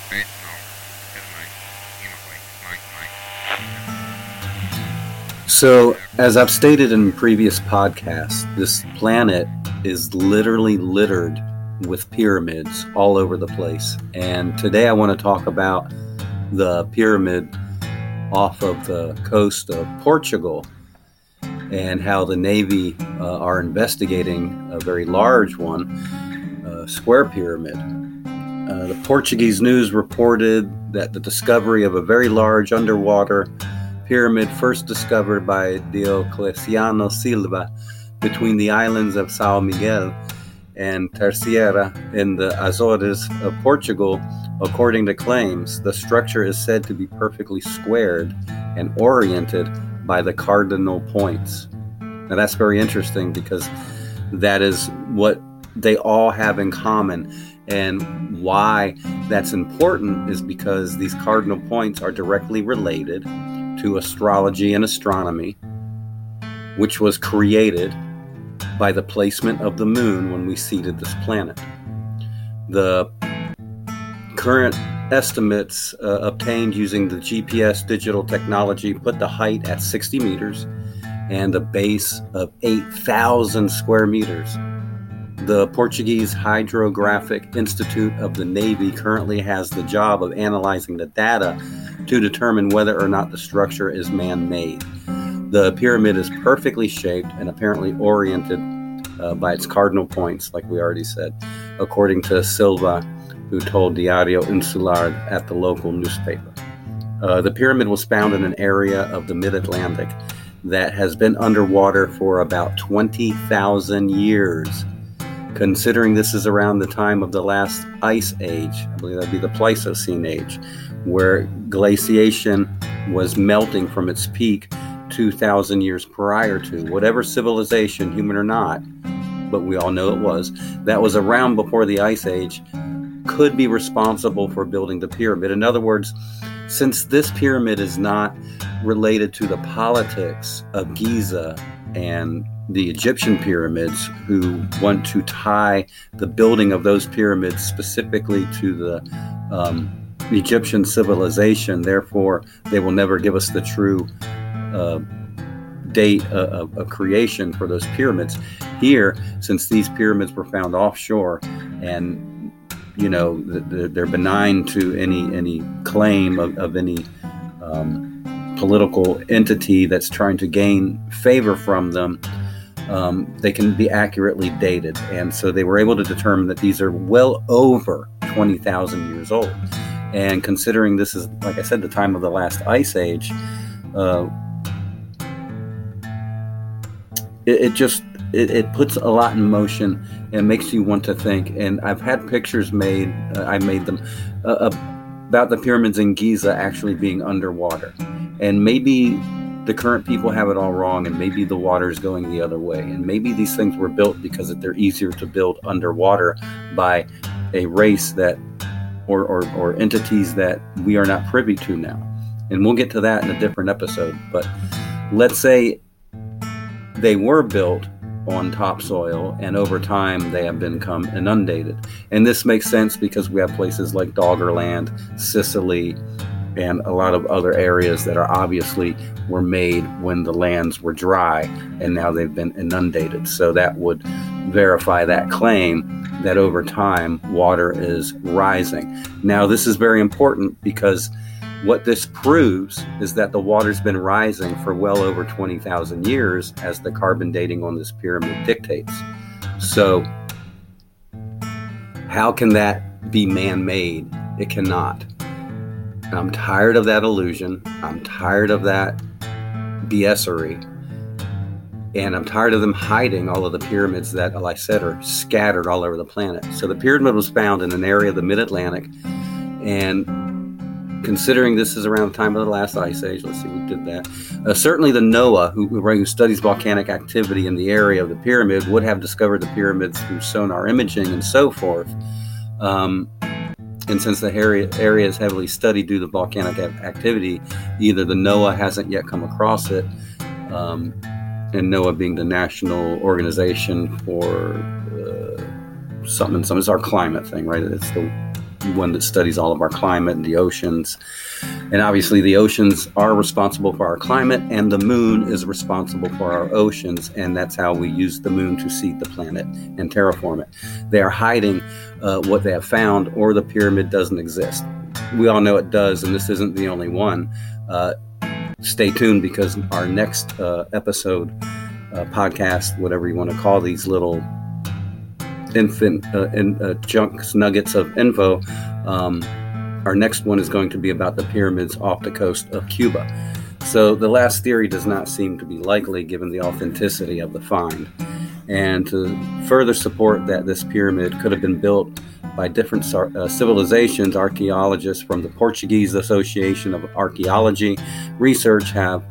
Right? No. Good night. So, as I've stated in previous podcasts, this planet is literally littered with pyramids all over the place. And today I want to talk about the pyramid off of the coast of Portugal and how the Navy are investigating a very large one, a square pyramid. The Portuguese news reported that the discovery of a very large underwater pyramid first discovered by Diocleciano Silva between the islands of São Miguel and Terceira in the Azores of Portugal. According to claims, the structure is said to be perfectly squared and oriented by the cardinal points. Now that's very interesting because that is what they all have in common. And why that's important is because these cardinal points are directly related to astrology and astronomy, which was created by the placement of the moon when we seeded this planet. The current estimates obtained using the GPS digital technology put the height at 60 meters and the base of 8,000 square meters. The Portuguese Hydrographic Institute of the Navy currently has the job of analyzing the data to determine whether or not the structure is man-made. The pyramid is perfectly shaped and apparently oriented by its cardinal points, like we already said, according to Silva, who told Diário Insular at the local newspaper. The pyramid was found in an area of the mid-Atlantic that has been underwater for about 20,000 years. Considering this is around the time of the last ice age, I believe that'd be the Pleistocene age, where glaciation was melting from its peak 2,000 years prior to whatever civilization, human or not, but we all know it was, that was around before the ice age, could be responsible for building the pyramid. In other words, since this pyramid is not related to the politics of Giza and the Egyptian pyramids, who want to tie the building of those pyramids specifically to the Egyptian civilization, therefore they will never give us the true date of creation for those pyramids. Here, since these pyramids were found offshore and they're benign to any claim of any political entity that's trying to gain favor from them, they can be accurately dated. And so they were able to determine that these are well over 20,000 years old. And considering this is, like I said, the time of the last ice age, it puts a lot in motion and makes you want to think. And I've had pictures made, I made them, about the pyramids in Giza actually being underwater. And maybe the current people have it all wrong, and maybe the water is going the other way. And maybe these things were built because they're easier to build underwater by a race that, or entities that we are not privy to now. And we'll get to that in a different episode. But let's say they were built on topsoil, and over time they have become inundated. And this makes sense because we have places like Doggerland, Sicily, and a lot of other areas that are obviously were made when the lands were dry, and now they've been inundated. So that would verify that claim that over time water is rising. Now this is very important because what this proves is that the water's been rising for well over 20,000 years, as the carbon dating on this pyramid dictates. So how can that be man-made? It cannot. I'm tired of that illusion. I'm tired of that BS-ery. And I'm tired of them hiding all of the pyramids that, like I said, are scattered all over the planet. So the pyramid was found in an area of the mid-Atlantic, and considering this is around the time of the last ice age, let's see who did that. Certainly the NOAA, who studies volcanic activity in the area of the pyramid, would have discovered the pyramids through sonar imaging and so forth. And since the area is heavily studied due to volcanic activity, either the NOAA hasn't yet come across it, and NOAA being the National Organization for something, it's our climate thing, right? It's the one that studies all of our climate and the oceans. And obviously the oceans are responsible for our climate, and the moon is responsible for our oceans, and that's how we use the moon to seed the planet and terraform it. They are hiding what they have found, or the pyramid doesn't exist. We all know it does, and this isn't the only one. Stay tuned, because our next episode, podcast, whatever you want to call these little infant chunks, nuggets of info, our next one is going to be about the pyramids off the coast of Cuba. So the last theory does not seem to be likely, given the authenticity of the find. And to further support that this pyramid could have been built by different civilizations, archaeologists from the Portuguese Association of Archaeological Research have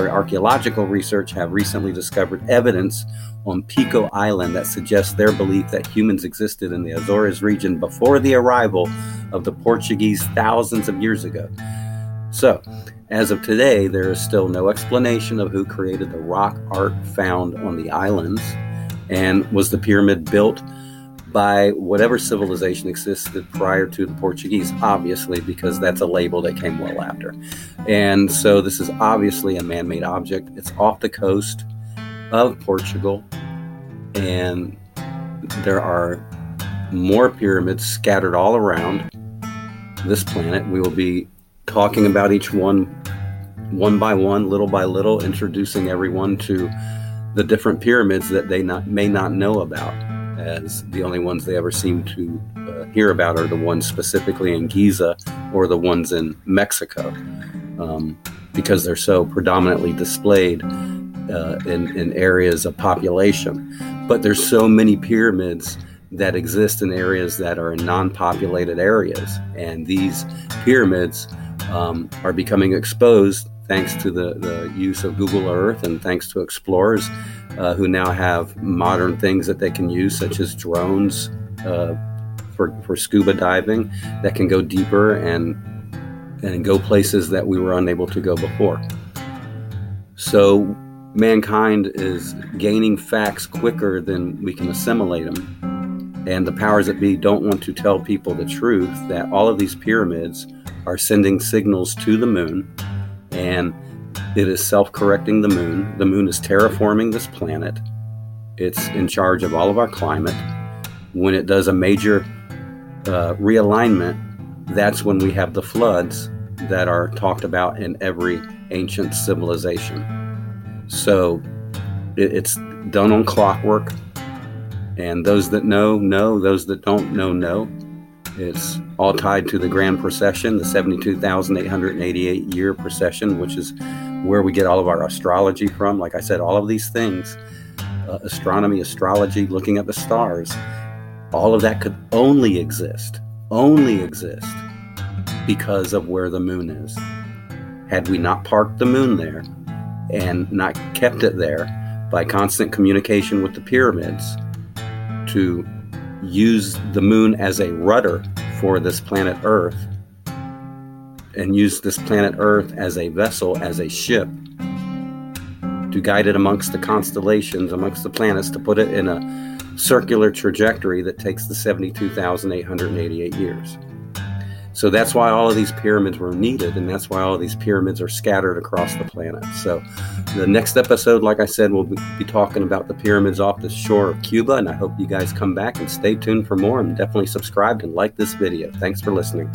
recently discovered evidence on Pico Island that suggests their belief that humans existed in the Azores region before the arrival of the Portuguese thousands of years ago. So, as of today, there is still no explanation of who created the rock art found on the islands, and was the pyramid built by whatever civilization existed prior to the Portuguese, obviously, because that's a label that came well after. And so this is obviously a man-made object. It's off the coast of Portugal, and there are more pyramids scattered all around this planet. We will be talking about each one by one, little by little, introducing everyone to the different pyramids that they may not know about, as the only ones they ever seem to hear about are the ones specifically in Giza or the ones in Mexico, because they're so predominantly displayed in areas of population. But there's so many pyramids that exist in areas that are in non-populated areas, and these pyramids are becoming exposed thanks to the use of Google Earth, and thanks to explorers who now have modern things that they can use, such as drones for scuba diving, that can go deeper and go places that we were unable to go before. So mankind is gaining facts quicker than we can assimilate them. And the powers that be don't want to tell people the truth, that all of these pyramids are sending signals to the moon, and it is self-correcting the moon. The moon is terraforming this planet. It's in charge of all of our climate. When it does a major realignment, that's when we have the floods that are talked about in every ancient civilization. So it's done on clockwork, and those that know, those that don't know. It's all tied to the Grand Precession, the 72,888 year precession, which is where we get all of our astrology from. Like I said, all of these things, astronomy, astrology, looking at the stars, all of that could only exist because of where the moon is. Had we not parked the moon there and not kept it there by constant communication with the pyramids to use the moon as a rudder for this planet Earth, and use this planet Earth as a vessel, as a ship, to guide it amongst the constellations, amongst the planets, to put it in a circular trajectory that takes the 72,888 years. So that's why all of these pyramids were needed, and that's why all of these pyramids are scattered across the planet. So the next episode, like I said, we'll be talking about the pyramids off the shore of Cuba, and I hope you guys come back and stay tuned for more, and definitely subscribe and like this video. Thanks for listening.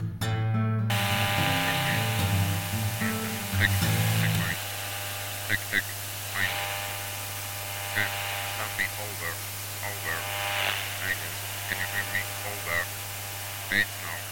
Can you hear me? Hold up. Wait, no.